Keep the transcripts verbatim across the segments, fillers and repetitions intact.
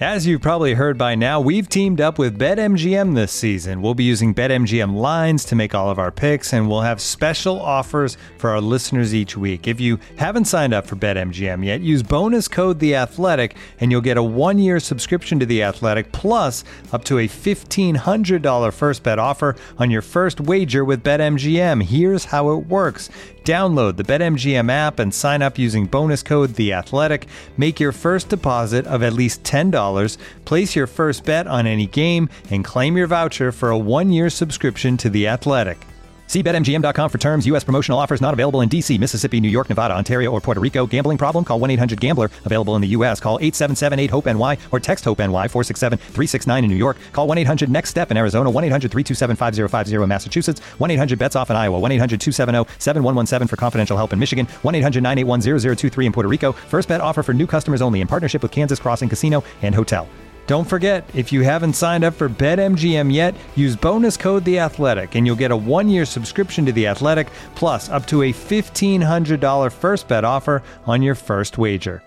As you've probably heard by now, we've teamed up with BetMGM this season. We'll be using BetMGM lines to make all of our picks, and we'll have special offers for our listeners each week. If you haven't signed up for BetMGM yet, use bonus code The Athletic, and you'll get a one-year subscription to The Athletic, plus up to a fifteen hundred dollars first bet offer on your first wager with BetMGM. Here's how it works. Download the BetMGM app and sign up using bonus code The Athletic. Make your first deposit of at least ten dollars, place your first bet on any game, and claim your voucher for a one-year subscription to The Athletic. See Bet M G M dot com for terms. U S promotional offers not available in D C, Mississippi, New York, Nevada, Ontario, or Puerto Rico. Gambling problem? Call one eight hundred gambler. Available in the U S. Call eight seven seven eight hope N Y or text HOPE-NY four six seven three six nine in New York. Call one eight hundred next step in Arizona. one eight hundred three two seven five zero five zero in Massachusetts. one eight hundred bets off in Iowa. one eight hundred two seven zero seven one one seven for confidential help in Michigan. one eight hundred nine eight one zero zero two three in Puerto Rico. First bet offer for new customers only in partnership with Kansas Crossing Casino and Hotel. Don't forget, if you haven't signed up for BetMGM yet, use bonus code The Athletic, and you'll get a one-year subscription to The Athletic, plus up to a fifteen hundred dollars first bet offer on your first wager.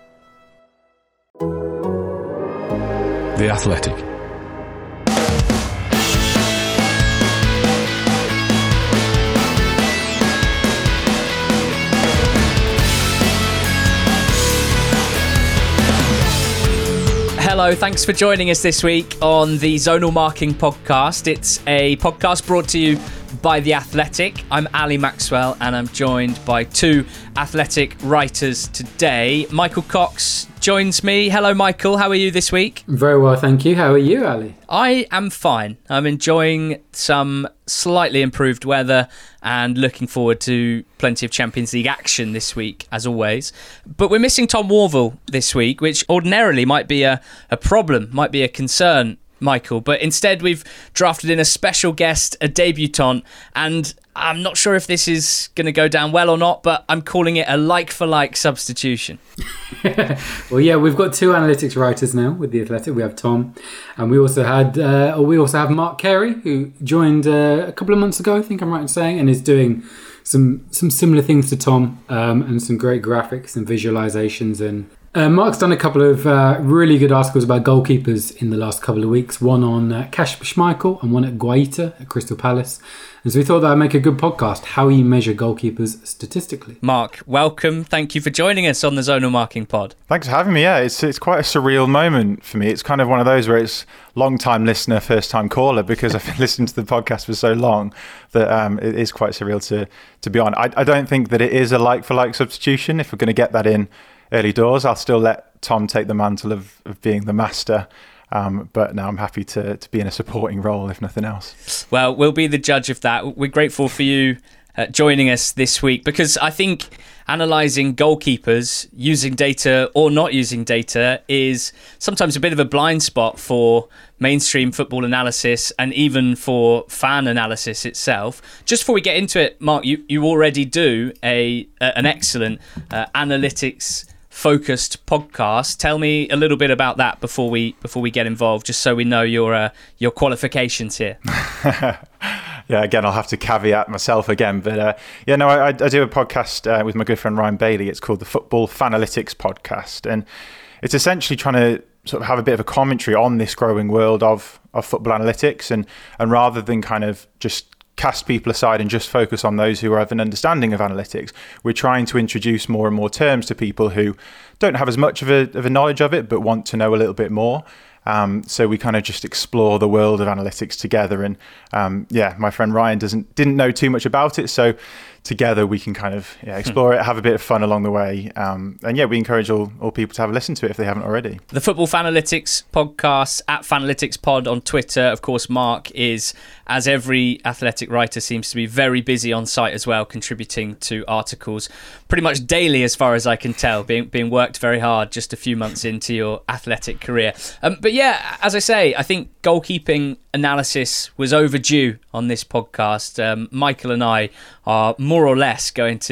The Athletic. Hello, thanks for joining us this week on the Zonal Marking Podcast. It's a podcast brought to you by The Athletic. I'm Ali Maxwell, and I'm joined by two Athletic writers today. Michael Cox joins me. Hello, Michael. How are you this week? Very well, thank you. How are you, Ali? I am fine. I'm enjoying some slightly improved weather and looking forward to plenty of Champions League action this week, as always. But we're missing Tom Worville this week, which ordinarily might be a, a problem, might be a concern, Michael. But instead, we've drafted in a special guest, a debutant, and I'm not sure if this is going to go down well or not, but I'm calling it a like-for-like substitution. Well, yeah, we've got two analytics writers now with The Athletic. We have Tom, and we also had, uh, or we also have Mark Carey, who joined uh, a couple of months ago, I think I'm right in saying, and is doing some some similar things to Tom, um, and some great graphics and visualizations. And uh, Mark's done a couple of uh, really good articles about goalkeepers in the last couple of weeks. One on uh, Kasper Schmeichel and one at Guaita at Crystal Palace. And so we thought that would make a good podcast, how you measure goalkeepers statistically. Mark, welcome. Thank you for joining us on the Zonal Marking Pod. Thanks for having me. Yeah, it's it's quite a surreal moment for me. It's kind of one of those where it's long-time listener, first-time caller, because I've been listening to the podcast for so long that um, it is quite surreal to, to be on. I, I don't think that it is a like-for-like substitution. If we're going to get that in early doors, I'll still let Tom take the mantle of, of being the master. Um, but now I'm happy to, to be in a supporting role, if nothing else. Well, we'll be the judge of that. We're grateful for you uh, joining us this week, because I think analysing goalkeepers, using data or not using data, is sometimes a bit of a blind spot for mainstream football analysis and even for fan analysis itself. Just before we get into it, Mark, you, you already do a, a an excellent uh, analytics focused podcast. Tell me a little bit about that before we before we get involved, just so we know your uh, your qualifications here. Yeah, again, I'll have to caveat myself again, but uh, yeah, no, I, I do a podcast uh, with my good friend Ryan Bailey. It's called the Football Fanalytics Podcast, and it's essentially trying to sort of have a bit of a commentary on this growing world of of football analytics, and and rather than kind of just cast people aside and just focus on those who have an understanding of analytics, we're trying to introduce more and more terms to people who don't have as much of a, of a knowledge of it, but want to know a little bit more. Um, so we kind of just explore the world of analytics together. And um, yeah, my friend Ryan doesn't didn't know too much about it, so together we can kind of yeah, explore it, have a bit of fun along the way. Um, and yeah, we encourage all, all people to have a listen to it if they haven't already. The Football Fanalytics Podcast, at Fanalytics Pod on Twitter. Of course, Mark is, as every athletic writer, seems to be very busy on site as well, contributing to articles pretty much daily, as far as I can tell, being being worked very hard just a few months into your athletic career. Um, but yeah, as I say, I think goalkeeping analysis was overdue on this podcast. Um, Michael and I are more or less going to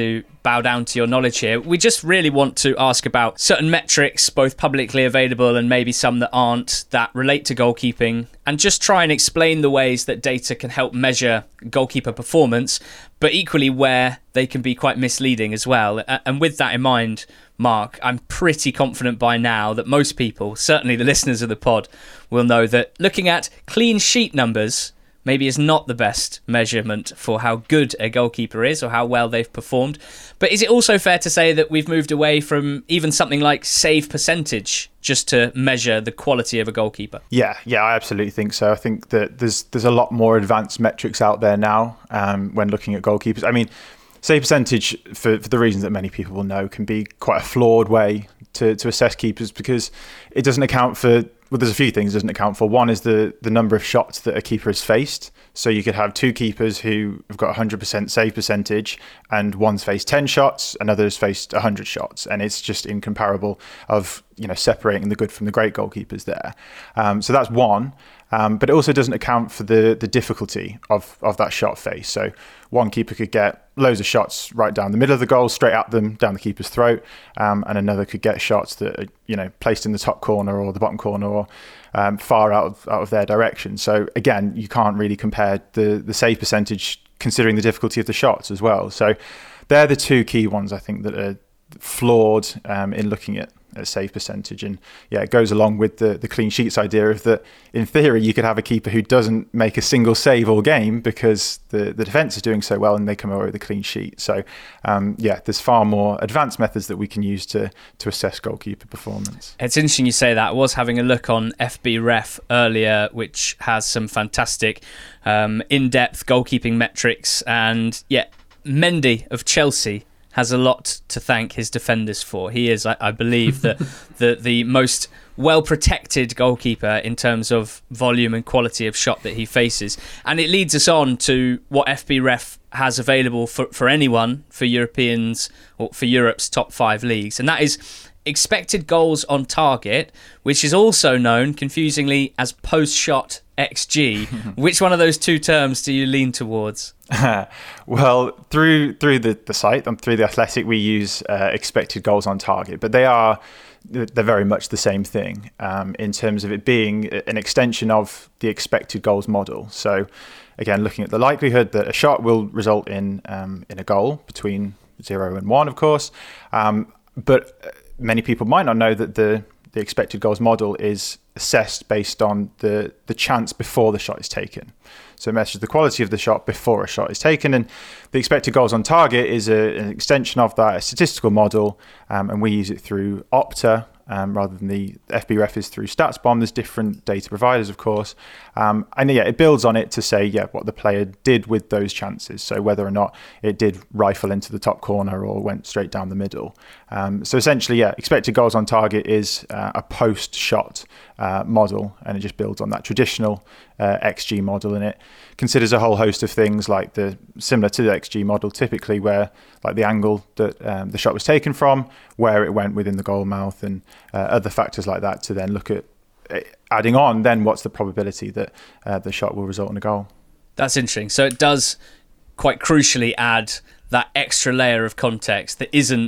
bow down to your knowledge here. We just really want to ask about certain metrics, both publicly available and maybe some that aren't, that relate to goalkeeping, and just try and explain the ways that data can help measure goalkeeper performance, but equally where they can be quite misleading as well. And with that in mind, Mark, I'm pretty confident by now that most people, certainly the listeners of the pod, will know that looking at clean sheet numbers maybe is not the best measurement for how good a goalkeeper is or how well they've performed. But is it also fair to say that we've moved away from even something like save percentage just to measure the quality of a goalkeeper? Yeah, yeah, I absolutely think so. I think that there's there's a lot more advanced metrics out there now um, when looking at goalkeepers. I mean, save percentage, for, for the reasons that many people will know, can be quite a flawed way to, to assess keepers because it doesn't account for, well, there's a few things it doesn't account for. One is the, the number of shots that a keeper has faced. So you could have two keepers who have got one hundred percent save percentage and one's faced ten shots, another's faced one hundred shots. And it's just incomparable of, you know, separating the good from the great goalkeepers there. Um, so that's one. Um, but it also doesn't account for the the difficulty of, of that shot face. So one keeper could get loads of shots right down the middle of the goal, straight at them, down the keeper's throat, um, and another could get shots that are, you know, placed in the top corner or the bottom corner or um, far out of out of their direction. So again, you can't really compare the the save percentage considering the difficulty of the shots as well. So they're the two key ones I think that are flawed um, in looking at. A save percentage, and yeah, it goes along with the the clean sheets idea of that. In theory, you could have a keeper who doesn't make a single save all game because the the defense is doing so well, and they come away with a clean sheet. So um, yeah, there's far more advanced methods that we can use to to assess goalkeeper performance. It's interesting you say that. I was having a look on F B Ref earlier, which has some fantastic um, in-depth goalkeeping metrics, and yeah, Mendy of Chelsea has a lot to thank his defenders for. He is, I, I believe, the, the the most well-protected goalkeeper in terms of volume and quality of shot that he faces. And it leads us on to what F B Ref has available for, for anyone, for Europeans, or for Europe's top five leagues. And that is expected goals on target, which is also known, confusingly, as post-shot X G. Which one of those two terms do you lean towards? Well, through through the, the site and through the Athletic, we use uh, expected goals on target, but they are they're very much the same thing um, in terms of it being an extension of the expected goals model. So, again, looking at the likelihood that a shot will result in um, in a goal between zero and one, of course, um, but many people might not know that the the expected goals model is assessed based on the, the chance before the shot is taken. So it measures the quality of the shot before a shot is taken. And the expected goals on target is a, an extension of that, a statistical model, um, and we use it through Opta um, rather than the F B Ref is through StatsBomb. There's different data providers, of course. Um, and yeah, it builds on it to say, yeah, what the player did with those chances. So whether or not it did rifle into the top corner or went straight down the middle. Um, so essentially, yeah, expected goals on target is uh, a post-shot uh, model, and it just builds on that traditional uh, X G model, and it considers a whole host of things like the similar to the X G model, typically where like the angle that um, the shot was taken from, where it went within the goal mouth, and uh, other factors like that to then look at adding on then what's the probability that uh, the shot will result in a goal. That's interesting. So it does quite crucially add that extra layer of context that isn't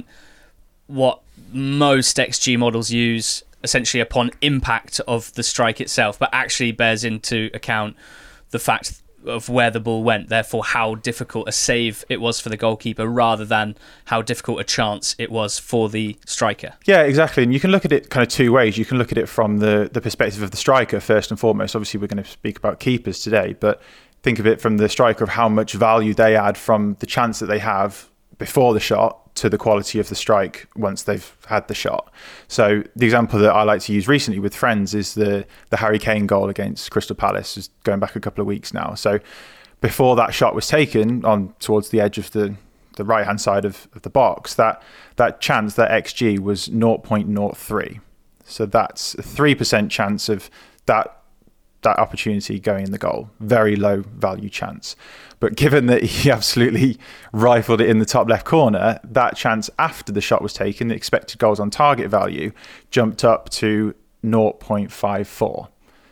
what most X G models use essentially upon impact of the strike itself, but actually bears into account the fact of where the ball went, therefore how difficult a save it was for the goalkeeper rather than how difficult a chance it was for the striker. Yeah, exactly. And you can look at it kind of two ways. You can look at it from the, the perspective of the striker first and foremost. Obviously, we're going to speak about keepers today, but think of it from the striker of how much value they add from the chance that they have before the shot to the quality of the strike once they've had the shot. So the example that I like to use recently with friends is the the Harry Kane goal against Crystal Palace, is going back a couple of weeks now. So before that shot was taken on towards the edge of the, the right hand side of, of the box, that that chance, that X G was zero point zero three. So that's a three percent chance of that that opportunity going in the goal. Very low value chance. But given that he absolutely rifled it in the top left corner, that chance after the shot was taken, the expected goals on target value jumped up to zero point five four.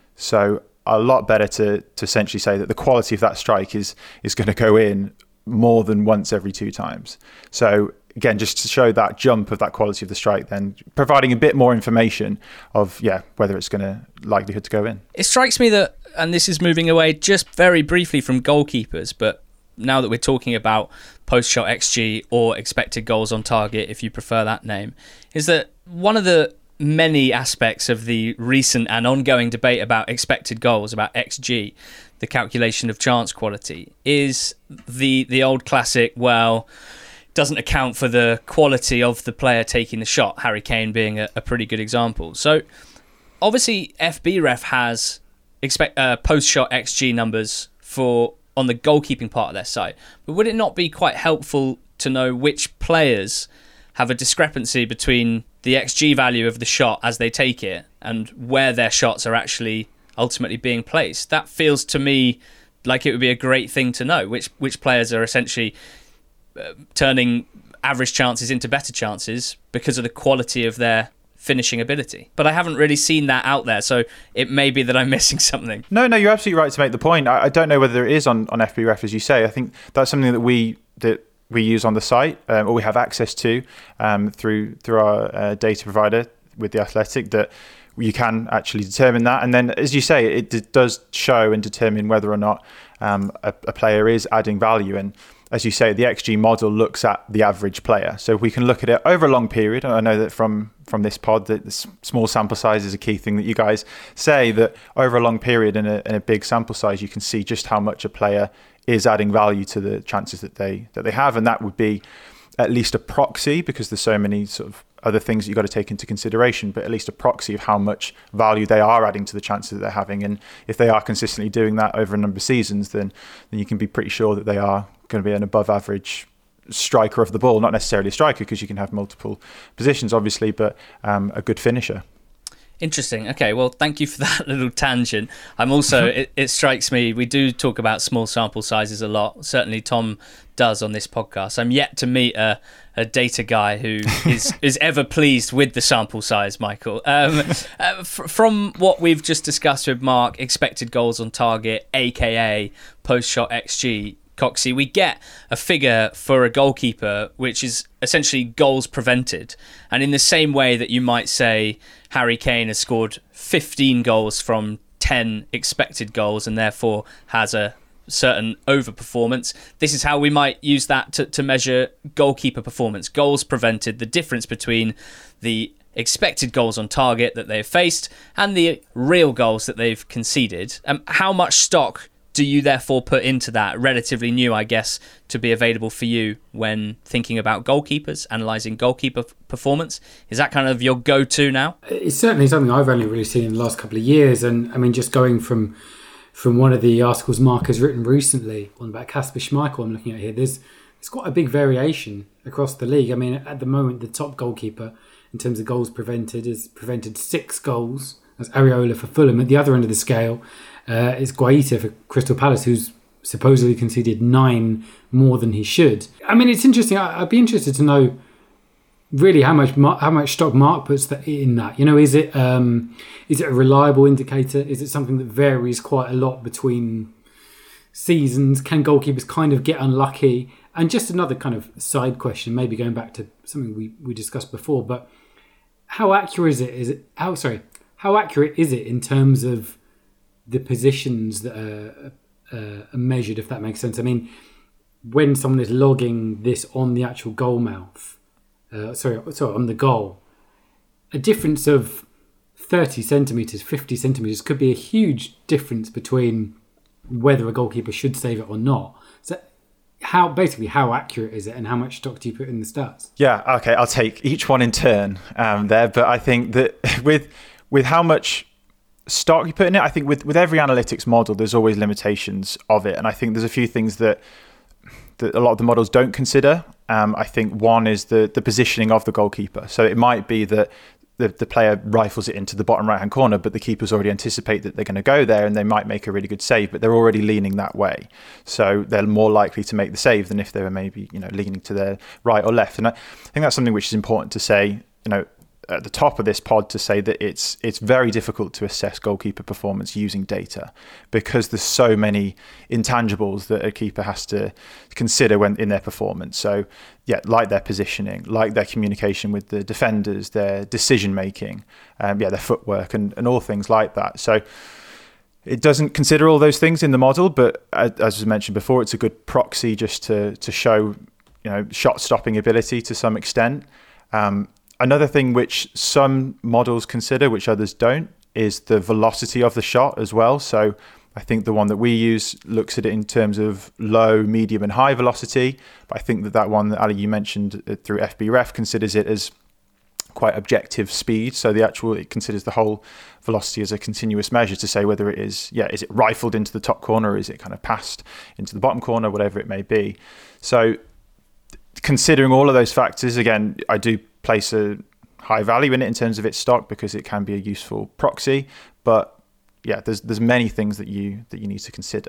So a lot better to to essentially say that the quality of that strike is is going to go in more than once every two times. So again, just to show that jump of that quality of the strike, then providing a bit more information of, yeah, whether it's going to likelihood to go in. It strikes me that, and this is moving away just very briefly from goalkeepers, but now that we're talking about post-shot X G or expected goals on target, if you prefer that name, is that one of the many aspects of the recent and ongoing debate about expected goals, about X G, the calculation of chance quality, is the the old classic, well, doesn't account for the quality of the player taking the shot, Harry Kane being a, a pretty good example. So obviously F B ref has expect uh, post-shot X G numbers for on the goalkeeping part of their site, but would it not be quite helpful to know which players have a discrepancy between the X G value of the shot as they take it and where their shots are actually ultimately being placed? That feels to me like it would be a great thing to know, which which players are essentially uh, turning average chances into better chances because of the quality of their finishing ability. But I haven't really seen that out there, so it may be that I'm missing something. No, no, you're absolutely right to make the point. I, I don't know whether it is on, on F B ref, as you say. I think that's something that we that we use on the site, um, or we have access to um, through through our uh, data provider with The Athletic, that you can actually determine that. And then, as you say, it d- does show and determine whether or not um, a, a player is adding value. And as you say, the X G model looks at the average player. So we can look at it over a long period. I know that from, from this pod, that this small sample size is a key thing that you guys say, that over a long period and a, and a big sample size, you can see just how much a player is adding value to the chances that they that they have. And that would be at least a proxy, because there's so many sort of other things that you've got to take into consideration, but at least a proxy of how much value they are adding to the chances that they're having. And if they are consistently doing that over a number of seasons, then then you can be pretty sure that they are going to be an above average striker of the ball. Not necessarily a striker, because you can have multiple positions, obviously, but um, a good finisher. Interesting. Okay, well, thank you for that little tangent. I'm also, it, it strikes me, we do talk about small sample sizes a lot. Certainly Tom does on this podcast. I'm yet to meet a, a data guy who is, is ever pleased with the sample size, Michael. Um, uh, f- from what we've just discussed with Mark, expected goals on target, aka post-shot X G, Coxie, we get a figure for a goalkeeper which is essentially goals prevented. And in the same way that you might say Harry Kane has scored fifteen goals from ten expected goals and therefore has a certain overperformance, this is how we might use that to, to measure goalkeeper performance. Goals prevented, the difference between the expected goals on target that they've faced and the real goals that they've conceded. Um, how much stock do you therefore put into that? Relatively new, I guess, to be available for you when thinking about goalkeepers, analysing goalkeeper f- performance. Is that kind of your go-to now? It's certainly something I've only really seen in the last couple of years. And I mean, just going from from one of the articles Mark has written recently on about Kasper Schmeichel, I'm looking at here, there's, there's quite a big variation across the league. I mean, at the moment, the top goalkeeper in terms of goals prevented has prevented six goals. That's Areola for Fulham. At the other end of the scale, Uh, it's Guaita for Crystal Palace, who's supposedly conceded nine more than he should. I mean, it's interesting. I, I'd be interested to know really how much how much stock Mark puts that in that. You know, is it um, is it a reliable indicator? Is it something that varies quite a lot between seasons? Can goalkeepers kind of get unlucky? And just another kind of side question, maybe going back to something we, we discussed before, but how accurate is it? Is it how sorry? How accurate is it in terms of the positions that are, uh, are measured, if that makes sense? I mean, when someone is logging this on the actual goal mouth, uh, sorry, sorry, on the goal, a difference of thirty centimetres, fifty centimetres could be a huge difference between whether a goalkeeper should save it or not. So how, basically, how accurate is it and how much stock do you put in the stats? Yeah, okay, I'll take each one in turn um, there. But I think that with with how much stock you put in it, I think with, with every analytics model, there's always limitations of it. And I think there's a few things that, that a lot of the models don't consider. Um, I think one is the, the positioning of the goalkeeper. So it might be that the, the player rifles it into the bottom right-hand corner, but the keepers already anticipate that they're going to go there and they might make a really good save, but they're already leaning that way. So they're more likely to make the save than if they were maybe, you know, leaning to their right or left. And I think that's something which is important to say, you know, at the top of this pod to say that it's it's very difficult to assess goalkeeper performance using data because there's so many intangibles that a keeper has to consider when in their performance. So yeah, like their positioning, like their communication with the defenders, their decision making, um, yeah, their footwork and, and all things like that. So it doesn't consider all those things in the model, but as was mentioned before, it's a good proxy just to to show, you know, shot stopping ability to some extent. Um, Another thing which some models consider, which others don't, is the velocity of the shot as well. So I think the one that we use looks at it in terms of low, medium and high velocity. But I think that that one that Ali, you mentioned through F B ref considers it as quite objective speed. So the actual, it considers the whole velocity as a continuous measure to say whether it is, yeah, is it rifled into the top corner, or is it kind of passed into the bottom corner, whatever it may be. So considering all of those factors, again, I do place a high value in it in terms of its stock because it can be a useful proxy. But yeah, there's there's many things that you that you need to consider.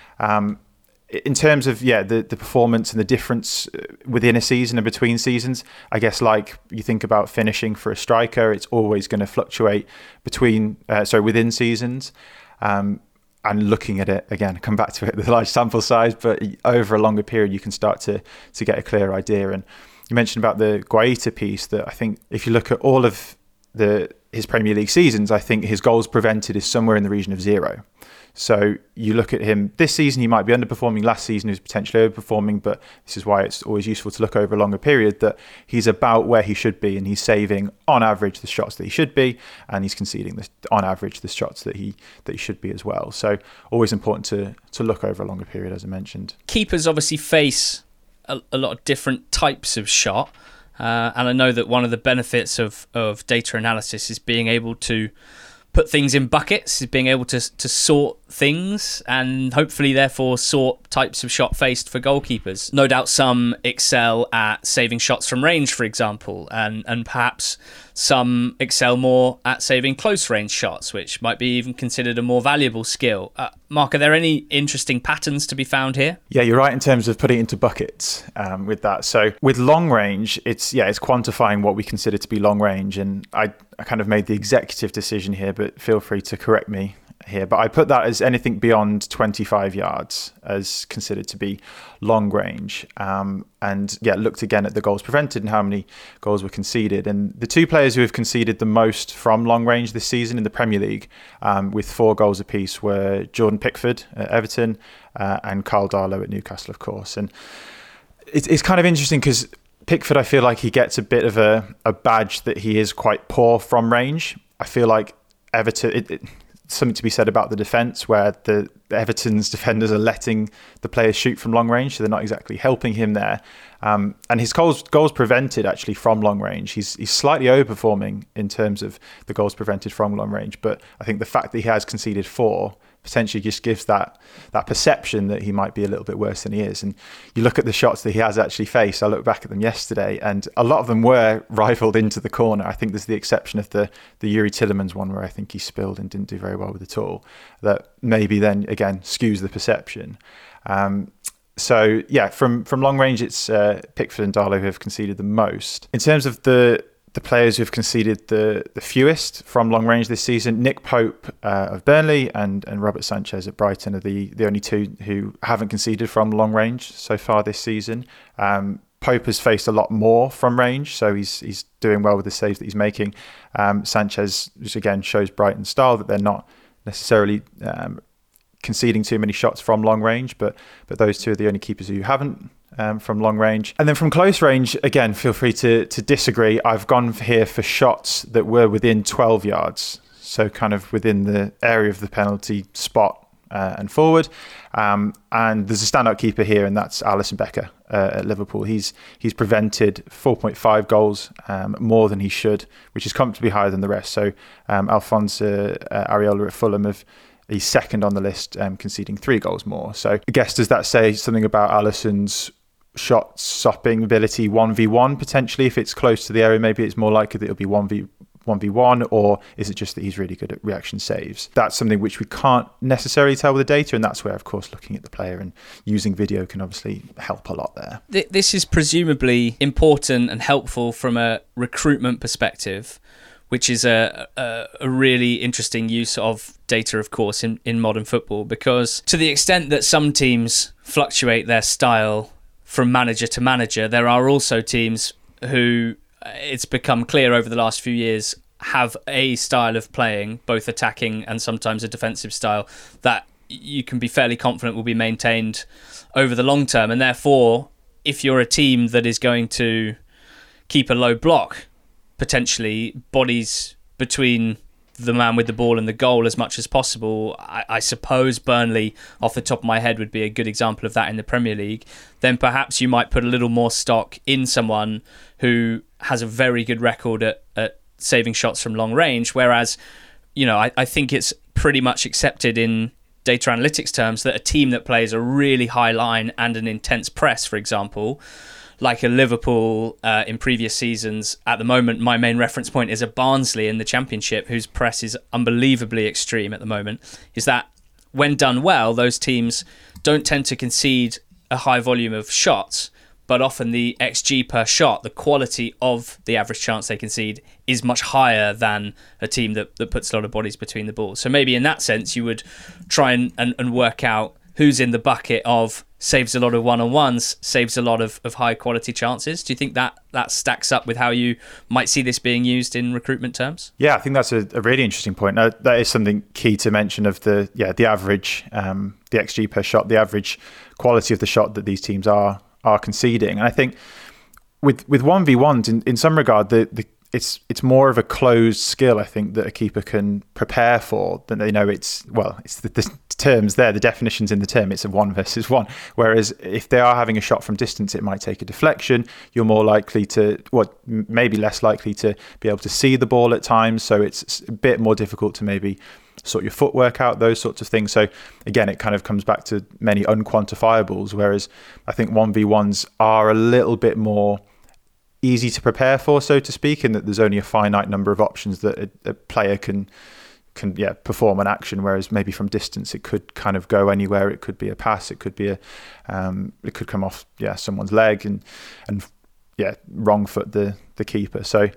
Um, in terms of yeah the, the performance and the difference within a season and between seasons, I guess like you think about finishing for a striker, it's always going to fluctuate between uh, sorry within seasons. Um, And looking at it again, come back to it, the large sample size, but over a longer period, you can start to to get a clear idea. And you mentioned about the Guaita piece. That I think if you look at all of the his Premier League seasons, I think his goals prevented is somewhere in the region of zero. So you look at him this season, he might be underperforming. Last season, he was potentially overperforming, but this is why it's always useful to look over a longer period, that he's about where he should be, and he's saving on average the shots that he should be, and he's conceding the, on average the shots that he that he should be as well. So always important to to look over a longer period, as I mentioned. Keepers obviously face a, a lot of different types of shot, uh, and I know that one of the benefits of of data analysis is being able to put things in buckets, is being able to to sort things and hopefully therefore sort types of shot faced for goalkeepers. No doubt some excel at saving shots from range, for example, and and perhaps some excel more at saving close range shots, which might be even considered a more valuable skill. Uh, Mark, are there any interesting patterns to be found here? Yeah, you're right in terms of putting it into buckets um, with that. So with long range, it's yeah, it's quantifying what we consider to be long range, and I, I kind of made the executive decision here, but feel free to correct me here. But I put that as anything beyond twenty-five yards as considered to be long range. Um, and yeah, looked again at the goals prevented and how many goals were conceded. And the two players who have conceded the most from long range this season in the Premier League, um, with four goals apiece, were Jordan Pickford at Everton uh, and Karl Darlow at Newcastle, of course. And it's, it's kind of interesting because Pickford, I feel like he gets a bit of a, a badge that he is quite poor from range. I feel like Everton... It, it, something to be said about the defence, where the Everton's defenders are letting the players shoot from long range, so they're not exactly helping him there. Um, and his goals goals prevented actually from long range, he's he's slightly overperforming in terms of the goals prevented from long range. But I think the fact that he has conceded four potentially just gives that that perception that he might be a little bit worse than he is. And you look at the shots that he has actually faced. I looked back at them yesterday, and a lot of them were rifled into the corner. I think there's the exception of the the Yuri Tillemans one, where I think he spilled and didn't do very well with it at all. That maybe then again skews the perception. Um, so yeah, from from long range, it's uh, Pickford and Darlow who have conceded the most. In terms of the the players who have conceded the, the fewest from long range this season, Nick Pope uh, of Burnley and, and Robert Sanchez at Brighton are the, the only two who haven't conceded from long range so far this season. Um, Pope has faced a lot more from range, so he's he's doing well with the saves that he's making. Um, Sanchez, which again shows Brighton's style, that they're not necessarily um, conceding too many shots from long range, but but those two are the only keepers who haven't um, from long range. And then from close range, again, feel free to to disagree. I've gone here for shots that were within twelve yards, so kind of within the area of the penalty spot uh, and forward. Um, and there's a standout keeper here, and that's Alisson Becker uh, at Liverpool. He's he's prevented four point five goals, um, more than he should, which is comfortably higher than the rest. So um, Alphonse uh, Areola at Fulham have he's second on the list, um, conceding three goals more. So I guess, does that say something about Alisson's shot stopping ability one v one potentially? If it's close to the area, maybe it's more likely that it'll be one v one v one, or is it just that he's really good at reaction saves? That's something which we can't necessarily tell with the data, and that's where, of course, looking at the player and using video can obviously help a lot there. This is presumably important and helpful from a recruitment perspective, which is a, a, a really interesting use of data, of course, in, in modern football, because to the extent that some teams fluctuate their style from manager to manager, there are also teams who, it's become clear over the last few years, have a style of playing, both attacking and sometimes a defensive style, that you can be fairly confident will be maintained over the long term. And therefore, if you're a team that is going to keep a low block, potentially bodies between the man with the ball and the goal as much as possible, I, I suppose Burnley, off the top of my head, would be a good example of that in the Premier League, then perhaps you might put a little more stock in someone who has a very good record at, at saving shots from long range. Whereas, you know, I, I think it's pretty much accepted in data analytics terms that a team that plays a really high line and an intense press, for example, like a Liverpool uh, in previous seasons. At the moment, my main reference point is a Barnsley in the Championship, whose press is unbelievably extreme at the moment, is that when done well, those teams don't tend to concede a high volume of shots, but often the X G per shot, the quality of the average chance they concede, is much higher than a team that, that puts a lot of bodies between the balls. So maybe in that sense, you would try and, and, and work out who's in the bucket of saves a lot of one-on-ones, saves a lot of, of high-quality chances. Do you think that that stacks up with how you might see this being used in recruitment terms? Yeah, I think that's a, a really interesting point. Now, that is something key to mention of the yeah the average, um, the X G per shot, the average quality of the shot that these teams are are conceding. And I think with with one v ones, in, in some regard, the, the it's it's more of a closed skill, I think, that a keeper can prepare for. Than they know it's, well, it's the, the terms there, the definitions in the term, it's a one versus one. Whereas if they are having a shot from distance, it might take a deflection. You're more likely to, well, maybe less likely to be able to see the ball at times. So it's a bit more difficult to maybe sort your footwork out, those sorts of things. So again, it kind of comes back to many unquantifiables, whereas I think one v ones are a little bit more easy to prepare for, so to speak, in that there's only a finite number of options that a, a player can can yeah perform an action, whereas maybe from distance it could kind of go anywhere. It could be a pass, it could be a um it could come off yeah someone's leg and and yeah wrong foot the the keeper. So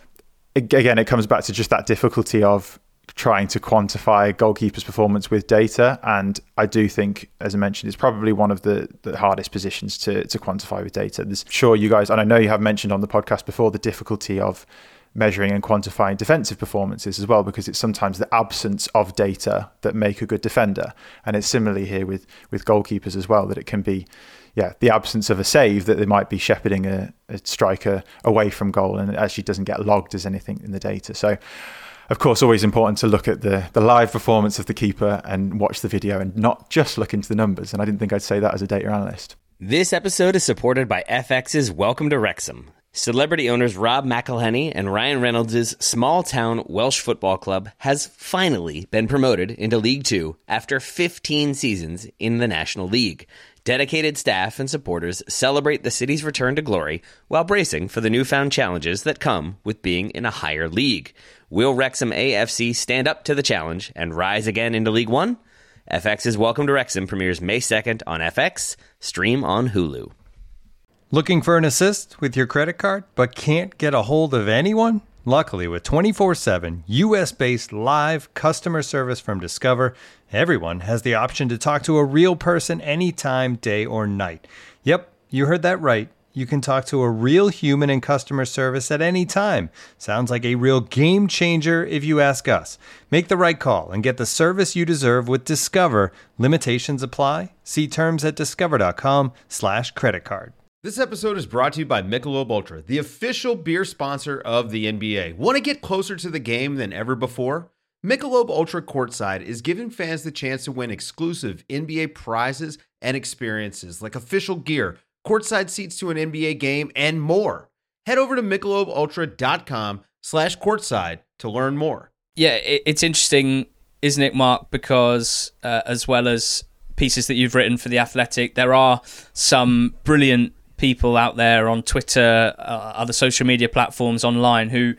again, it comes back to just that difficulty of trying to quantify a goalkeeper's performance with data. And I do think, as I mentioned, it's probably one of the, the hardest positions to, to quantify with data. There's, sure, you guys, and I know you have mentioned on the podcast before, the difficulty of measuring and quantifying defensive performances as well, because it's sometimes the absence of data that make a good defender. And it's similarly here with, with goalkeepers as well, that it can be yeah, the absence of a save, that they might be shepherding a, a striker away from goal and it actually doesn't get logged as anything in the data. So of course, always important to look at the, the live performance of the keeper and watch the video and not just look into the numbers. And I didn't think I'd say that as a data analyst. This episode is supported by F X's Welcome to Wrexham. Celebrity owners Rob McElhenney and Ryan Reynolds' small-town Welsh football club has finally been promoted into League Two after fifteen seasons in the National League. Dedicated staff and supporters celebrate the city's return to glory while bracing for the newfound challenges that come with being in a higher league. Will Wrexham A F C stand up to the challenge and rise again into League One? F X's Welcome to Wrexham premieres May second on F X, stream on Hulu. Looking for an assist with your credit card, but can't get a hold of anyone? Luckily, with twenty-four seven U S-based live customer service from Discover, everyone has the option to talk to a real person anytime, day or night. Yep, you heard that right. You can talk to a real human in customer service at any time. Sounds like a real game changer if you ask us. Make the right call and get the service you deserve with Discover. Limitations apply. See terms at discover.com slash credit card. This episode is brought to you by Michelob Ultra, the official beer sponsor of the N B A. Want to get closer to the game than ever before? Michelob Ultra Courtside is giving fans the chance to win exclusive N B A prizes and experiences like official gear, courtside seats to an N B A game, and more. Head over to michelobultra.com slash courtside to learn more. Yeah, it's interesting, isn't it, Mark? Because uh, as well as pieces that you've written for The Athletic, there are some brilliant people out there on Twitter, uh, other social media platforms online who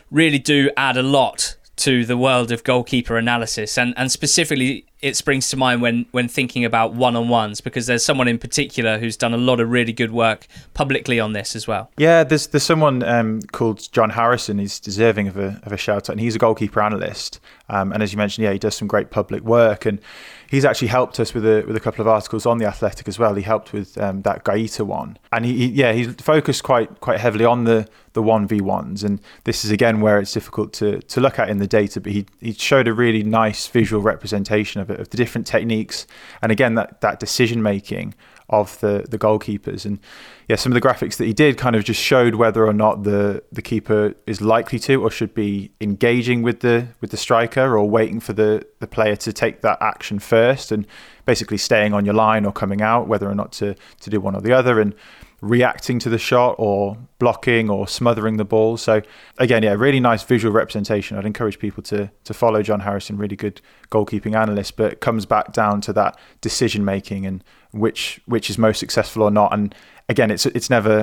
really do add a lot to the world of goalkeeper analysis, and and specifically it springs to mind when when thinking about one-on-ones, because there's someone in particular who's done a lot of really good work publicly on this as well. Yeah, there's there's someone um, called John Harrison. He's deserving of a of a shout out, and he's a goalkeeper analyst. Um, and as you mentioned, yeah, he does some great public work, and he's actually helped us with a with a couple of articles on The Athletic as well. He helped with um, that Guaita one, and he, he yeah he's focused quite quite heavily on the the one v ones, and this is again where it's difficult to to look at in the data, but he he showed a really nice visual representation of it, of the different techniques, and again that that decision making of the the goalkeepers. And yeah, some of the graphics that he did kind of just showed whether or not the the keeper is likely to or should be engaging with the with the striker, or waiting for the the player to take that action first, and basically staying on your line or coming out, whether or not to to do one or the other, and reacting to the shot or blocking or smothering the ball. So again, yeah, really nice visual representation. I'd encourage people to to follow John Harrison, really good goalkeeping analyst, but it comes back down to that decision making and which which is most successful or not. And again, it's it's never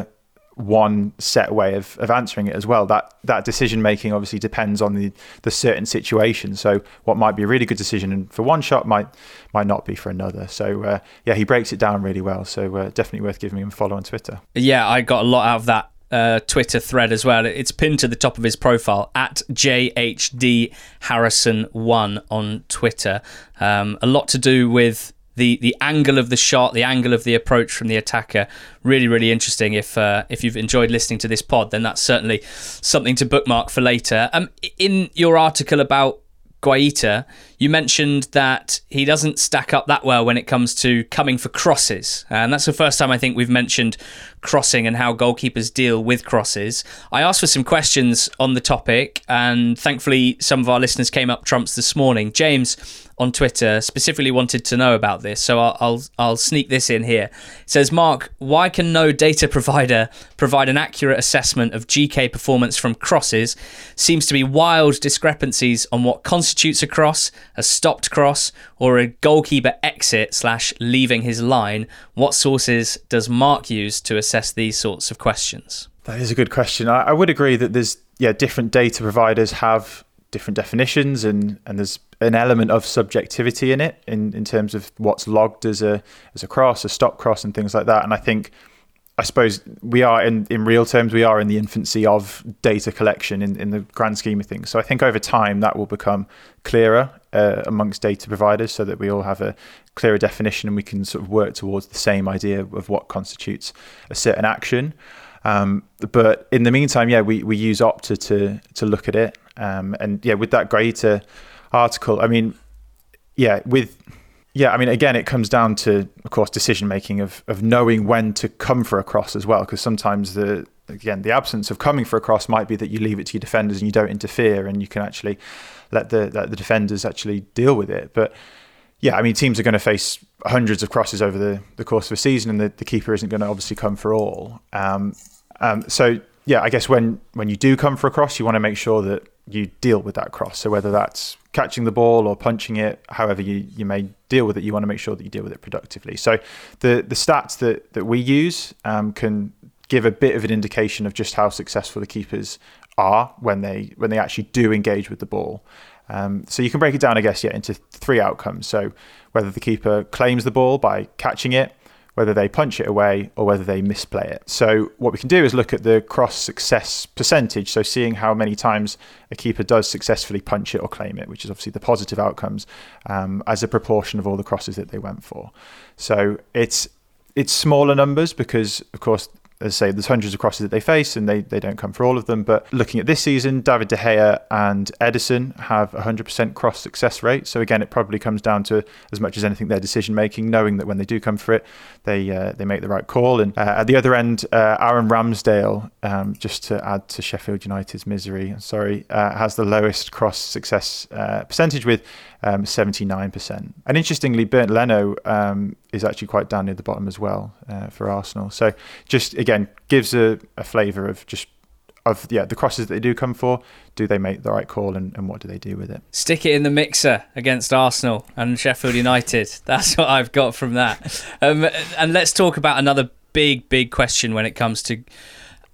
one set way of, of answering it as well. That that decision making obviously depends on the the certain situation. So what might be a really good decision for one shot might might not be for another. So uh, yeah, he breaks it down really well. So uh, definitely worth giving him a follow on Twitter. Yeah, I got a lot out of that uh, Twitter thread as well. It's pinned to the top of his profile at J H D Harrison one on Twitter. Um, a lot to do with the the angle of the shot, the angle of the approach from the attacker. Really, really interesting. If uh, if you've enjoyed listening to this pod, then that's certainly something to bookmark for later. Um, in your article about Guaita, you mentioned that he doesn't stack up that well when it comes to coming for crosses. And that's the first time I think we've mentioned crossing and how goalkeepers deal with crosses. I asked for some questions on the topic, and thankfully some of our listeners came up trumps this morning. James on Twitter specifically wanted to know about this, so I'll, I'll I'll sneak this in here. It says, Mark, why can no data provider provide an accurate assessment of G K performance from crosses? Seems to be wild discrepancies on what constitutes a cross, a stopped cross, or a goalkeeper exit slash leaving his line. What sources does Mark use to assess these sorts of questions? That is a good question. I, I would agree that there's yeah different data providers have different definitions, and, and there's an element of subjectivity in it in, in terms of what's logged as a as a cross, a stop cross, and things like that. And I think, I suppose we are in, in real terms, we are in the infancy of data collection in, in the grand scheme of things. So I think over time that will become clearer uh, amongst data providers, so that we all have a clearer definition and we can sort of work towards the same idea of what constitutes a certain action. Um, but in the meantime, yeah, we, we use Opta to to look at it. Um, and yeah, with that Guaita article, I mean, yeah, with yeah, I mean, again, it comes down to, of course, decision making of of knowing when to come for a cross as well, because sometimes the again the absence of coming for a cross might be that you leave it to your defenders and you don't interfere, and you can actually let the let the defenders actually deal with it. But yeah, I mean, teams are going to face hundreds of crosses over the, the course of a season, and the, the keeper isn't going to obviously come for all. Um, um, so yeah, I guess when when you do come for a cross, you want to make sure that you deal with that cross. So whether that's catching the ball or punching it, however you, you may deal with it, you want to make sure that you deal with it productively. So the the stats that, that we use um, can give a bit of an indication of just how successful the keepers are when they when they actually do engage with the ball. Um, so you can break it down, I guess, yeah, into three outcomes. So whether the keeper claims the ball by catching it, whether they punch it away, or whether they misplay it. So what we can do is look at the cross success percentage, so seeing how many times a keeper does successfully punch it or claim it, which is obviously the positive outcomes, um, as a proportion of all the crosses that they went for. So it's it's smaller numbers because, of course, as I say, there's hundreds of crosses that they face, and they, they don't come for all of them. But looking at this season, David De Gea and Ederson have a one hundred percent cross success rate. So again, it probably comes down to, as much as anything, their decision making, knowing that when they do come for it, they uh, they make the right call. And uh, at the other end, uh, Aaron Ramsdale, um, just to add to Sheffield United's misery, sorry, uh, has the lowest cross success uh, percentage with um, seventy-nine percent. And interestingly, Bernd Leno um, is actually quite down near the bottom as well uh, for Arsenal. So just again gives a, a flavour of just of yeah the crosses that they do come for. Do they make the right call, and, and what do they do with it? Stick it in the mixer against Arsenal and Sheffield United. That's what I've got from that. Um, and let's talk about another big, big question when it comes to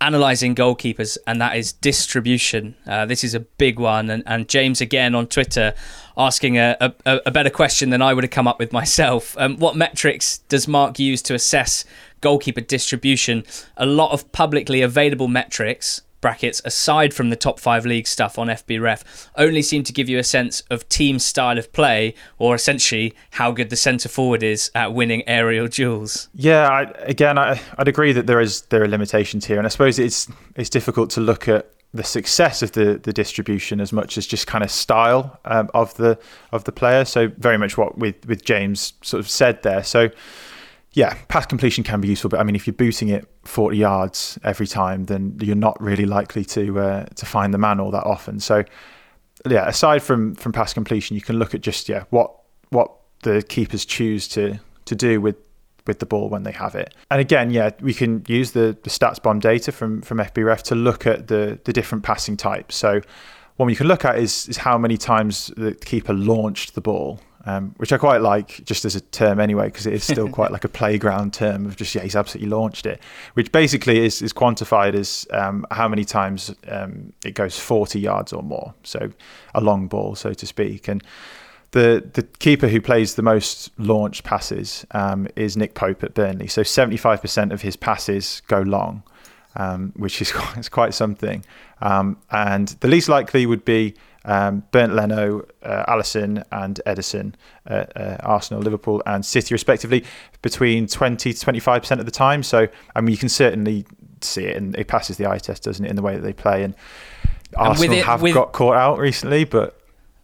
analysing goalkeepers, and that is distribution. Uh, this is a big one, and, and James again on Twitter asking a, a, a better question than I would have come up with myself. Um, what metrics does Mark use to assess goalkeeper distribution? A lot of publicly available metrics, brackets, aside from the top five league stuff on F B ref, only seem to give you a sense of team style of play, or essentially how good the centre forward is at winning aerial duels. Yeah, I, again, I, I'd agree that there is there are limitations here, and I suppose it's it's difficult to look at the success of the the distribution as much as just kind of style um, of the of the player. So very much what with with James sort of said there. So yeah, pass completion can be useful, but I mean, if you're booting it forty yards every time, then you're not really likely to uh, to find the man all that often. So, yeah, aside from from pass completion, you can look at just yeah what what the keepers choose to to do with with the ball when they have it. And again, yeah, we can use the the stats bomb data from from F B ref to look at the the different passing types. So, one we can look at is is how many times the keeper launched the ball. Um, which I quite like just as a term anyway, because it is still quite like a playground term of just, yeah, he's absolutely launched it, which basically is, is quantified as um, how many times um, it goes forty yards or more. So a long ball, so to speak. And the the keeper who plays the most launched passes um, is Nick Pope at Burnley. So seventy-five percent of his passes go long, um, which is quite, is quite something. Um, and the least likely would be Um, Bernd Leno, uh, Alisson and Ederson at uh, Arsenal, Liverpool and City respectively, between twenty to twenty-five percent of the time. So I mean, you can certainly see it, and it passes the eye test, doesn't it, in the way that they play. And, and Arsenal it, have with, got caught out recently, but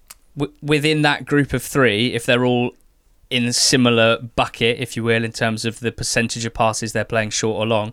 w- within that group of three, if they're all in a similar bucket, if you will, in terms of the percentage of passes they're playing short or long,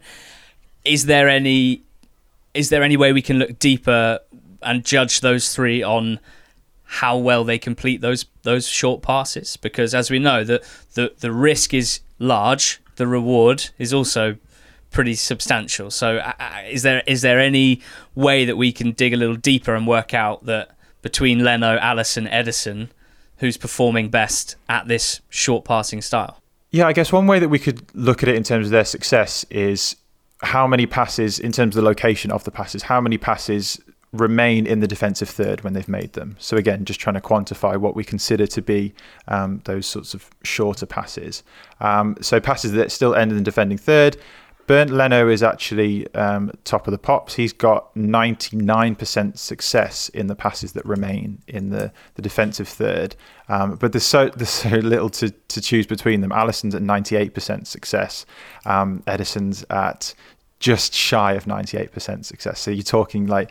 is there any is there any way we can look deeper and judge those three on how well they complete those those short passes? Because as we know, the, the, the risk is large, the reward is also pretty substantial. So uh, is there is there any way that we can dig a little deeper and work out that between Leno, Alisson, Ederson, who's performing best at this short passing style? Yeah, I guess one way that we could look at it in terms of their success is how many passes, in terms of the location of the passes, how many passes remain in the defensive third when they've made them. So again, just trying to quantify what we consider to be um, those sorts of shorter passes. Um, so passes that still end in the defending third. Bernd Leno is actually um, top of the pops. He's got ninety-nine percent success in the passes that remain in the, the defensive third. Um, but there's so there's so little to, to choose between them. Alisson's at ninety-eight percent success. Um, Ederson's at just shy of ninety-eight percent success. So you're talking like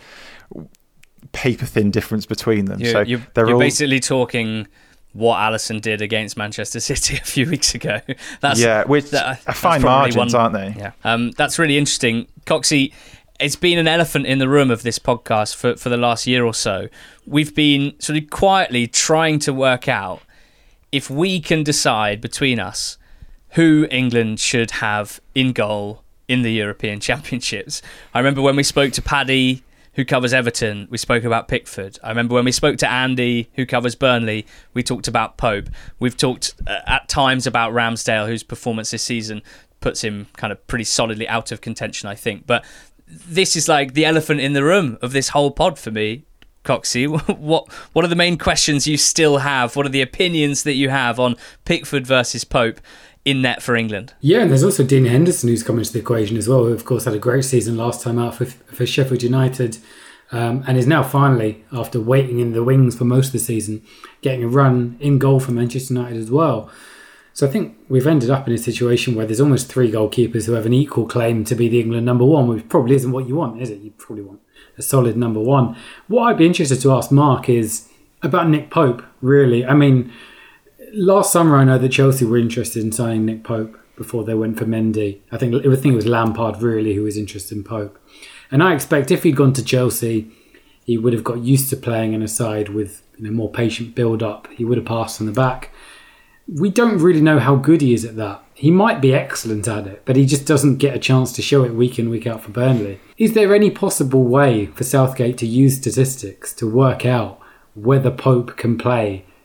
paper thin difference between them. You're, so you're, they're you're all basically talking what Alisson did against Manchester City a few weeks ago. That's, yeah, which that, are fine margins, one, aren't they? Yeah, um, that's really interesting. Coxie, it's been an elephant in the room of this podcast for, for the last year or so. We've been sort of quietly trying to work out if we can decide between us who England should have in goal in the European Championships. I remember when we spoke to Paddy, who covers Everton, we spoke about Pickford. I remember when we spoke to Andy, who covers Burnley, we talked about Pope. We've talked uh, at times about Ramsdale, whose performance this season puts him kind of pretty solidly out of contention, I think. But this is like the elephant in the room of this whole pod for me, Coxie. What what are the main questions you still have? What are the opinions that you have on Pickford versus Pope in net for England? Yeah, and there's also Dean Henderson who's come into the equation as well, who of course had a great season last time out for, for Sheffield United, um, and is now finally, after waiting in the wings for most of the season, getting a run in goal for Manchester United as well. So I think we've ended up in a situation where there's almost three goalkeepers who have an equal claim to be the England number one, which probably isn't what you want, is it? You probably want a solid number one. What I'd be interested to ask Mark is about Nick Pope, really. I mean, last summer, I know that Chelsea were interested in signing Nick Pope before they went for Mendy. I think, I think it was Lampard, really, who was interested in Pope. And I expect if he'd gone to Chelsea, he would have got used to playing in a side with, you know, more patient build-up. He would have passed on the back. We don't really know how good he is at that. He might be excellent at it, but he just doesn't get a chance to show it week in, week out for Burnley. Is there any possible way for Southgate to use statistics to work out whether Pope can play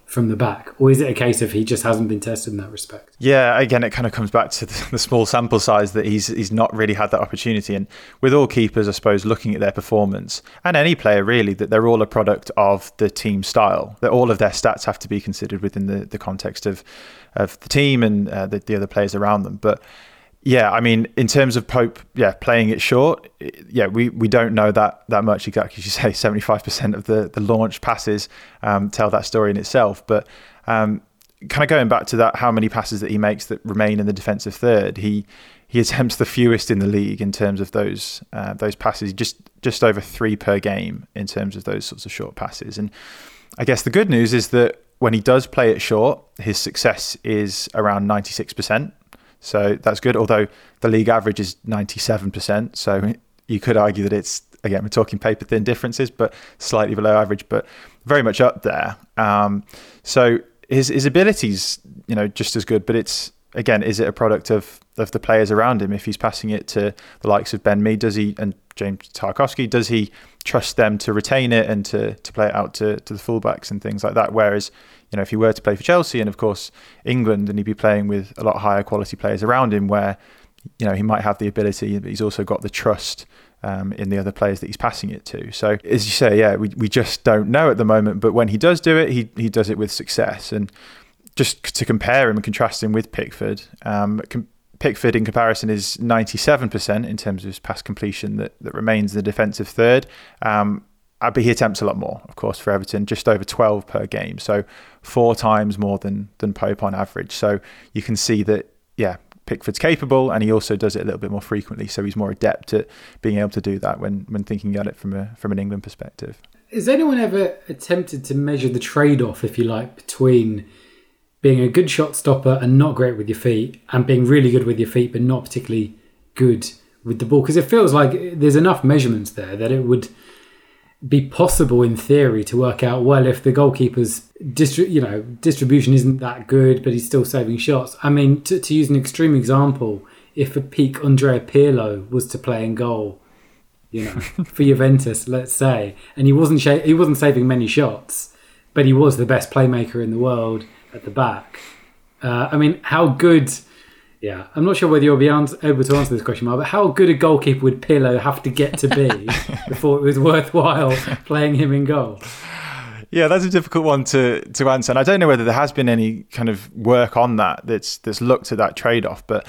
from the back? Or is it a case of he just hasn't been tested in that respect? Yeah, again, it kind of comes back to the, the small sample size that he's he's not really had that opportunity. And with all keepers, I suppose, looking at their performance, and any player really, that they're all a product of the team style, that all of their stats have to be considered within the, the context of, of the team and uh, the, the other players around them. But yeah, I mean, in terms of Pope, yeah, playing it short, yeah, we, we don't know that that much exactly. As you say, seventy-five percent of the, the launch passes um, tell that story in itself. But um, kind of going back to that, how many passes that he makes that remain in the defensive third, he he attempts the fewest in the league in terms of those uh, those passes, just just over three per game in terms of those sorts of short passes. And I guess the good news is that when he does play it short, his success is around ninety-six percent. So that's good, although the league average is ninety-seven percent. So you could argue that it's, again, we're talking paper thin differences, but slightly below average, but very much up there. Um, so his his ability's, you know, just as good, but it's, again, is it a product of, of the players around him? If he's passing it to the likes of Ben Mee, does he, and James Tarkowski, does he trust them to retain it and to, to play it out to, to the fullbacks and things like that? Whereas, you know, if he were to play for Chelsea and, of course, England, and he'd be playing with a lot higher quality players around him where, you know, he might have the ability, but he's also got the trust um, in the other players that he's passing it to. So, as you say, yeah, we we just don't know at the moment. But when he does do it, he he does it with success. And just to compare him and contrast him with Pickford, um, com- Pickford in comparison is ninety-seven percent in terms of his pass completion that, that remains the defensive third. Um, but he attempts a lot more, of course, for Everton, just over twelve per game. So four times more than than Pope on average. So you can see that, yeah, Pickford's capable, and he also does it a little bit more frequently. So he's more adept at being able to do that when when thinking at it from a from an England perspective. Has anyone ever attempted to measure the trade-off, if you like, between being a good shot stopper and not great with your feet, and being really good with your feet but not particularly good with the ball? Because it feels like there's enough measurements there that it would be possible in theory to work out, well, if the goalkeeper's distri- you know distribution isn't that good but he's still saving shots. I mean, to, to use an extreme example, if a peak Andrea Pirlo was to play in goal, you know, for Juventus, let's say, and he wasn't sh- he wasn't saving many shots, but he was the best playmaker in the world at the back. Uh, I mean, how good... Yeah, I'm not sure whether you'll be ans- able to answer this question, Mark, but how good a goalkeeper would Pirlo have to get to be before it was worthwhile playing him in goal? Yeah, that's a difficult one to, to answer. And I don't know whether there has been any kind of work on that that's that's looked at that trade-off. But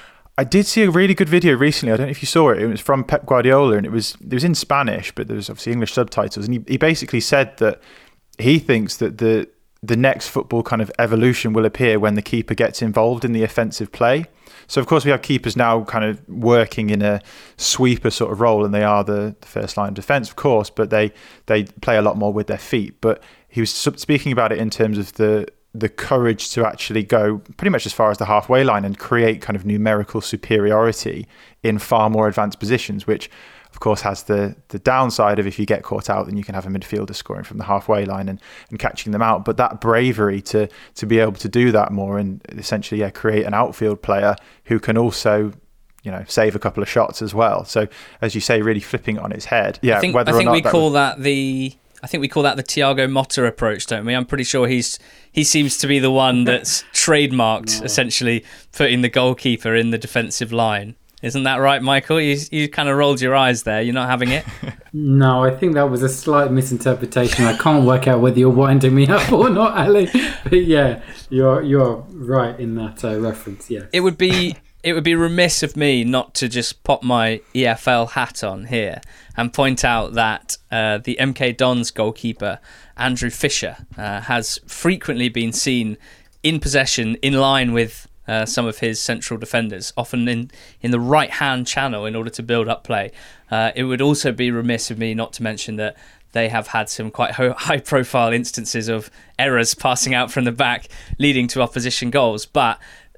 I did see a really good video recently. I don't know if you saw it. It was from Pep Guardiola, and it was it was in Spanish, but there was obviously English subtitles. And he, he basically said that he thinks that the the next football kind of evolution will appear when the keeper gets involved in the offensive play. So, of course, we have keepers now kind of working in a sweeper sort of role, and they are the, the first line of defence, of course, but they, they play a lot more with their feet. But he was speaking about it in terms of the the courage to actually go pretty much as far as the halfway line and create kind of numerical superiority in far more advanced positions, which of course has the the downside of if you get caught out, then you can have a midfielder scoring from the halfway line and, and catching them out. But that bravery to to be able to do that more and essentially yeah, create an outfield player who can also, you know, save a couple of shots as well. So as you say, really flipping it on its head. Yeah, I think, whether I think or not we that call was... that the I think we call that the Thiago Motta approach, don't we? I'm pretty sure he's he seems to be the one that's trademarked no. essentially putting the goalkeeper in the defensive line. Isn't that right, Michael? You you kind of rolled your eyes there. You're not having it? No, I think that was a slight misinterpretation. I can't work out whether you're winding me up or not, Ali. But yeah, you're you're right in that uh, reference. Yeah, it would be it would be remiss of me not to just pop my E F L hat on here and point out that uh, the M K Dons goalkeeper Andrew Fisher uh, has frequently been seen in possession in line with Uh, some of his central defenders, often in, in the right-hand channel in order to build up play. Uh, it would also be remiss of me not to mention that they have had some quite ho- high-profile instances of errors passing out from the back, leading to opposition goals. But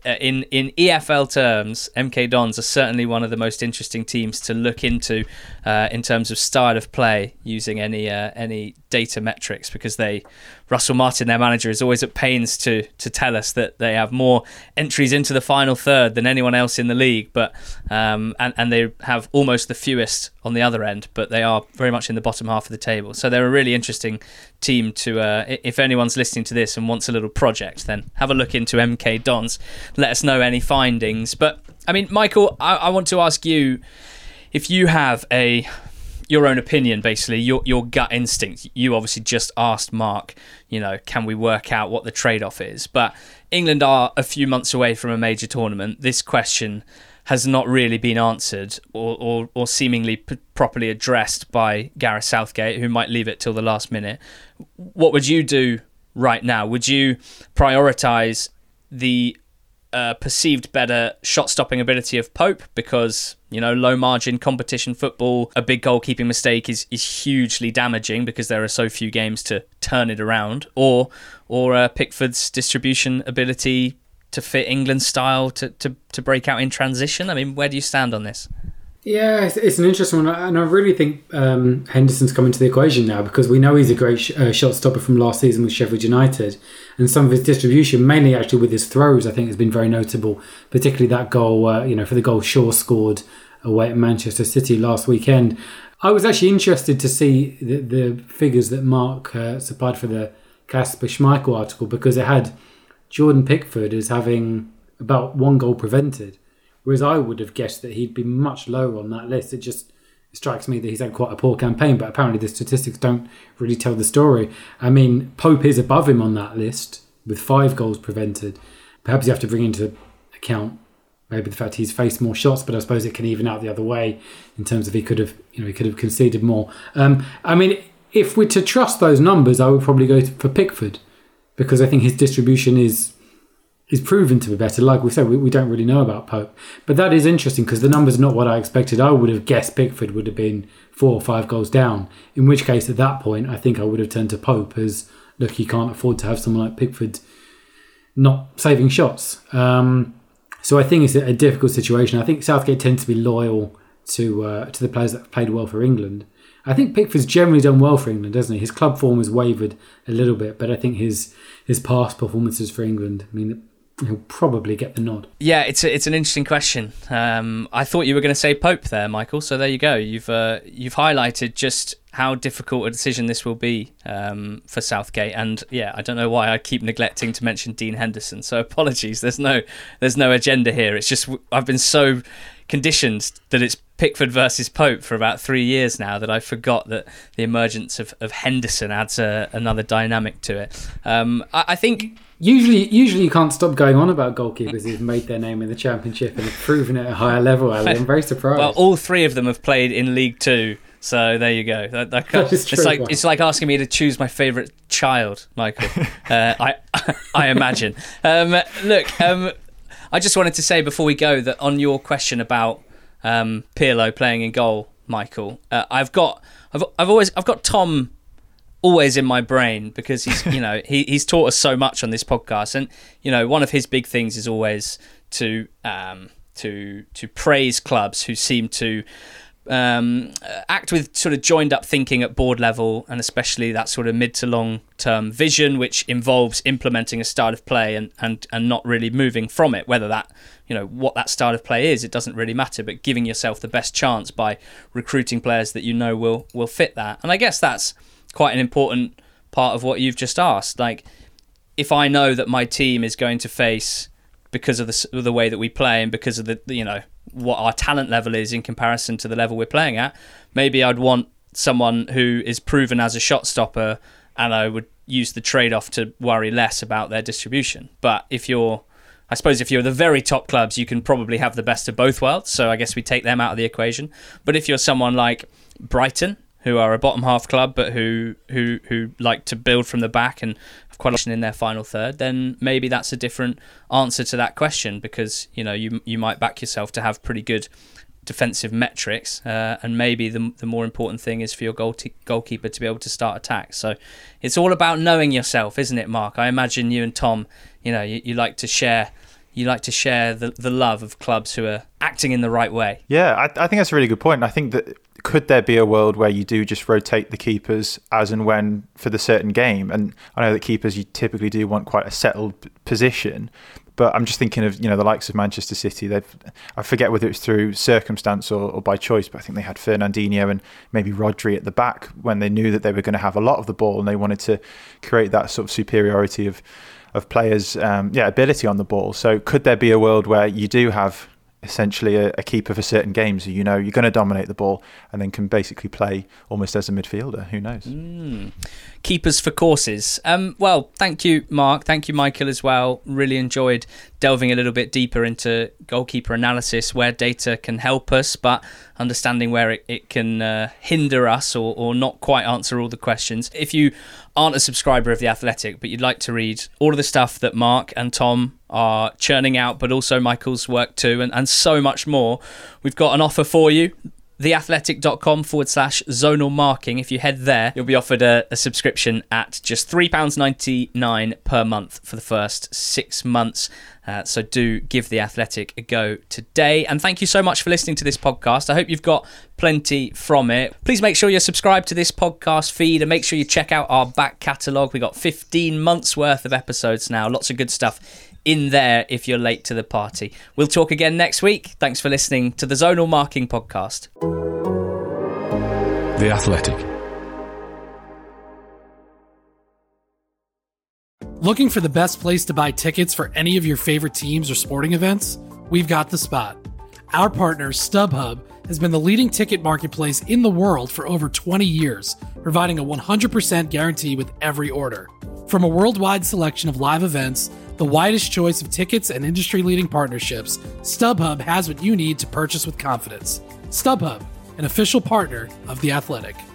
uh, in in E F L terms, M K Dons are certainly one of the most interesting teams to look into uh, in terms of style of play using any uh, any data metrics, because they Russell Martin, their manager, is always at pains to to tell us that they have more entries into the final third than anyone else in the league, but um, and and they have almost the fewest on the other end, but they are very much in the bottom half of the table. So they're a really interesting team to. Uh, if anyone's listening to this and wants a little project, then have a look into M K Dons. Let us know any findings. But I mean, Michael, I, I want to ask you if you have a your own opinion, basically your your gut instinct. You obviously just asked Mark, you know, can we work out what the trade-off is? But England are a few months away from a major tournament. This question has not really been answered or or, or seemingly p- properly addressed by Gareth Southgate, who might leave it till the last minute. What would you do right now? Would you prioritise the uh, perceived better shot-stopping ability of Pope, because, you know, low-margin competition football, a big goalkeeping mistake is, is hugely damaging because there are so few games to turn it around, or or uh, Pickford's distribution ability to fit England's style to, to, to break out in transition? I mean, where do you stand on this? Yeah, it's, it's an interesting one, and I really think um, Henderson's come into the equation now, because we know he's a great sh- uh, shot stopper from last season with Sheffield United, and some of his distribution, mainly actually with his throws, I think has been very notable, particularly that goal, uh, you know, for the goal Shaw scored away at Manchester City last weekend. I was actually interested to see the, the figures that Mark uh, supplied for the Kasper Schmeichel article, because it had Jordan Pickford as having about one goal prevented, whereas I would have guessed that he'd be much lower on that list. It just strikes me that he's had quite a poor campaign, but apparently the statistics don't really tell the story. I mean, Pope is above him on that list with five goals prevented. Perhaps you have to bring into account maybe the fact he's faced more shots, but I suppose it can even out the other way in terms of he could have, you know, he could have conceded more. Um, I mean, if we're to trust those numbers, I would probably go for Pickford, because I think his distribution is is proven to be better. Like we said, we, we don't really know about Pope. But that is interesting, because the numbers are not what I expected. I would have guessed Pickford would have been four or five goals down, in which case at that point I think I would have turned to Pope as, look, you can't afford to have someone like Pickford not saving shots. Um, so I think it's a, a difficult situation. I think Southgate tends to be loyal to uh, to the players that have played well for England. I think Pickford's generally done well for England, doesn't he? His club form has wavered a little bit, but I think his his past performances for England, I mean, he'll probably get the nod. Yeah, it's a, it's an interesting question. Um, I thought you were going to say Pope there, Michael. So there you go. You've uh, you've highlighted just how difficult a decision this will be um, for Southgate. And yeah, I don't know why I keep neglecting to mention Dean Henderson. So apologies. There's no there's no agenda here. It's just I've been so conditioned that it's Pickford versus Pope for about three years now that I forgot that the emergence of, of Henderson adds a, another dynamic to it. Um, I, I think. Usually, usually you can't stop going on about goalkeepers who've made their name in the Championship and have proven it at a higher level, Ali. I'm very surprised. Well, all three of them have played in League Two, so there you go. That, that, that is true, it's like wow. it's like asking me to choose my favourite child, Michael. uh, I I imagine. Um, look, um, I just wanted to say before we go that on your question about um, Pirlo playing in goal, Michael, uh, I've got I've I've always I've got Tom. always in my brain, because he's you know he he's taught us so much on this podcast, and you know one of his big things is always to um to to praise clubs who seem to um act with sort of joined up thinking at board level, and especially that sort of mid to long term vision, which involves implementing a style of play and and and not really moving from it. Whether that you know what that style of play is, it doesn't really matter, but giving yourself the best chance by recruiting players that you know will will fit that. And I guess that's quite an important part of what you've just asked. Like, if I know that my team is going to face, because of the the way that we play and because of the you know what our talent level is in comparison to the level we're playing at, maybe I'd want someone who is proven as a shot stopper, and I would use the trade-off to worry less about their distribution. But if you're, I suppose if you're the very top clubs, you can probably have the best of both worlds. So I guess we take them out of the equation. But if you're someone like Brighton, who are a bottom half club, but who who who like to build from the back and have quite a lot in their final third, then maybe that's a different answer to that question, because you know you you might back yourself to have pretty good defensive metrics, uh, and maybe the the more important thing is for your goal t- goalkeeper to be able to start attacks. So it's all about knowing yourself, isn't it, Mark? I imagine you and Tom, you know, you, you like to share you like to share the, the love of clubs who are acting in the right way. Yeah, I, I think that's a really good point. And I think that could there be a world where you do just rotate the keepers as and when for the certain game? And I know that keepers, you typically do want quite a settled p- position. But I'm just thinking of, you know, the likes of Manchester City. They've, I forget whether it's through circumstance or, or by choice, but I think they had Fernandinho and maybe Rodri at the back when they knew that they were going to have a lot of the ball and they wanted to create that sort of superiority of of players' um, yeah ability on the ball. So could there be a world where you do have essentially a, a keeper for certain games, you know, you're going to dominate the ball and then can basically play almost as a midfielder? Who knows? Mm. Keepers for courses. Um, well, thank you, Mark. Thank you, Michael, as well. Really enjoyed delving a little bit deeper into goalkeeper analysis, where data can help us, but understanding where it, it can uh, hinder us or, or not quite answer all the questions. If you aren't a subscriber of The Athletic, but you'd like to read all of the stuff that Mark and Tom are churning out, but also Michael's work too, and, and so much more, we've got an offer for you. theathletic.com forward slash zonal marking. If you head there, you'll be offered a, a subscription at just three pounds ninety-nine per month for the first six months. Uh, so do give The Athletic a go today. And thank you so much for listening to this podcast. I hope you've got plenty from it. Please make sure you're subscribed to this podcast feed and make sure you check out our back catalogue. We've got fifteen months worth of episodes now. Lots of good stuff in there if you're late to the party. We'll talk again next week. Thanks for listening to the Zonal Marking Podcast. The Athletic. Looking for the best place to buy tickets for any of your favorite teams or sporting events? We've got the spot. Our partner, StubHub, has been the leading ticket marketplace in the world for over twenty years, providing a one hundred percent guarantee with every order. From a worldwide selection of live events, the widest choice of tickets and industry-leading partnerships, StubHub has what you need to purchase with confidence. StubHub, an official partner of The Athletic.